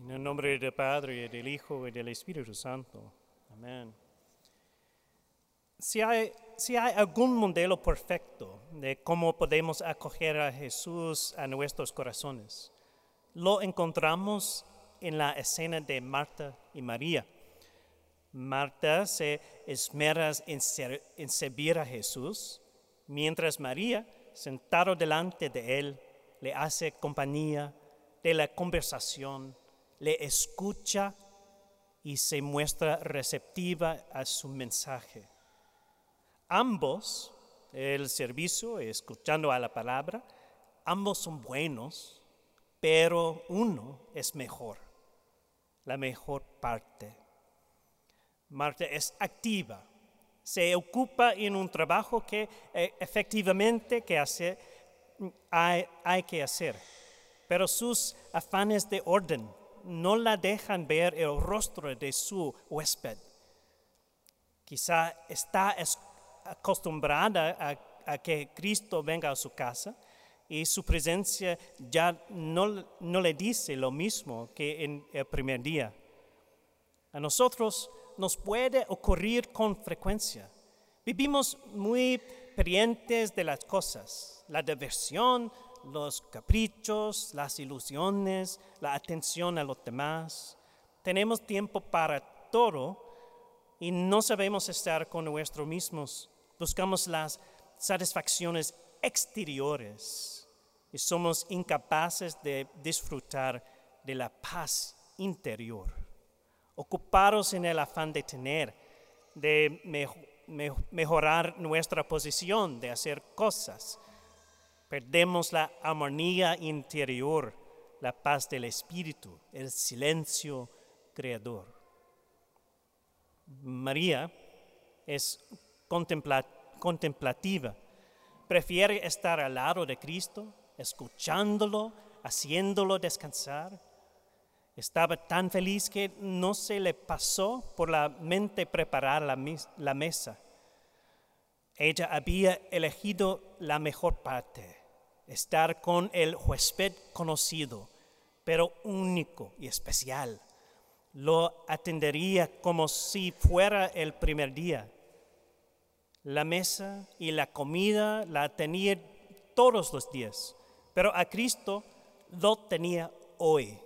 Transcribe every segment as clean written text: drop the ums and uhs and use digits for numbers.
En el nombre del Padre, y del Hijo, y del Espíritu Santo. Amén. Si hay algún modelo perfecto de cómo podemos acoger a Jesús a nuestros corazones, lo encontramos en la escena de Marta y María. Marta se esmera en servir a Jesús, mientras María, sentado delante de él, le hace compañía de la conversación, le escucha y se muestra receptiva a su mensaje. Ambos, el servicio y escuchando a la palabra, ambos son buenos, pero uno es mejor, la mejor parte. Marta es activa, se ocupa en un trabajo que efectivamente hay que hacer, pero sus afanes de orden no la dejan ver el rostro de su huésped. Quizá está acostumbrada a que Cristo venga a su casa y su presencia ya no le dice lo mismo que en el primer día. A nosotros nos puede ocurrir con frecuencia. Vivimos muy pendientes de las cosas, la diversión, los caprichos, las ilusiones, la atención a los demás. Tenemos tiempo para todo y no sabemos estar con nosotros mismos. Buscamos las satisfacciones exteriores y somos incapaces de disfrutar de la paz interior. Ocupados en el afán de tener, de mejorar nuestra posición, de hacer cosas, perdemos la armonía interior, la paz del espíritu, el silencio creador. María es contemplativa, prefiere estar al lado de Cristo, escuchándolo, haciéndolo descansar. Estaba tan feliz que no se le pasó por la mente preparar la mesa. Ella había elegido la mejor parte, estar con el huésped conocido, pero único y especial. Lo atendería como si fuera el primer día. La mesa y la comida la tenía todos los días, pero a Cristo lo tenía hoy.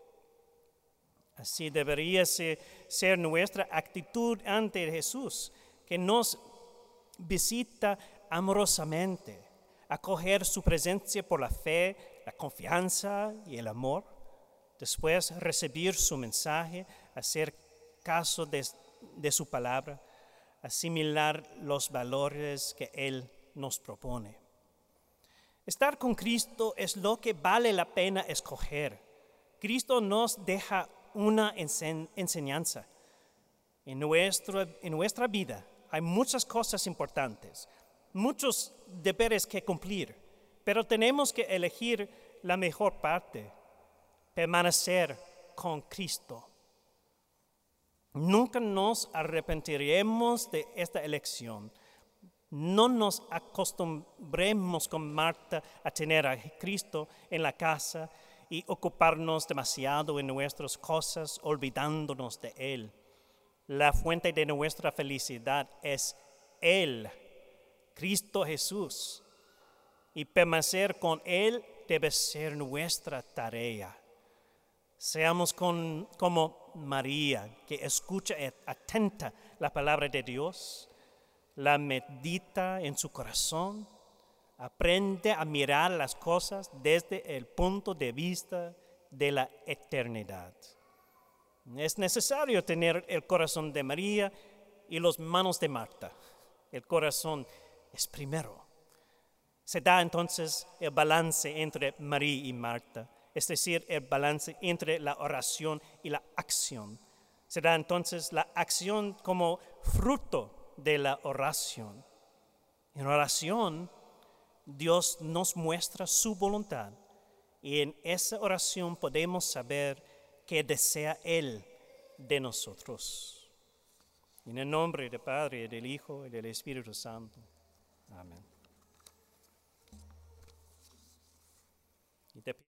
Así debería ser nuestra actitud ante Jesús, que nos visita amorosamente, acoger su presencia por la fe, la confianza y el amor, después recibir su mensaje, hacer caso de su palabra, asimilar los valores que Él nos propone. Estar con Cristo es lo que vale la pena escoger. Cristo nos deja una enseñanza. En nuestra vida hay muchas cosas importantes, muchos deberes que cumplir, pero tenemos que elegir la mejor parte, permanecer con Cristo. Nunca nos arrepentiremos de esta elección. No nos acostumbremos con Marta a tener a Cristo en la casa y ocuparnos demasiado en nuestras cosas, olvidándonos de Él. La fuente de nuestra felicidad es Él, Cristo Jesús, y permanecer con Él debe ser nuestra tarea. Seamos como María, que escucha atenta la palabra de Dios, la medita en su corazón, aprende a mirar las cosas desde el punto de vista de la eternidad. Es necesario tener el corazón de María y las manos de Marta. El corazón es primero. Se da entonces el balance entre María y Marta, es decir, el balance entre la oración y la acción. Se da entonces la acción como fruto de la oración. En oración, Dios nos muestra su voluntad y en esa oración podemos saber qué desea Él de nosotros. En el nombre del Padre, del Hijo y del Espíritu Santo. Amén.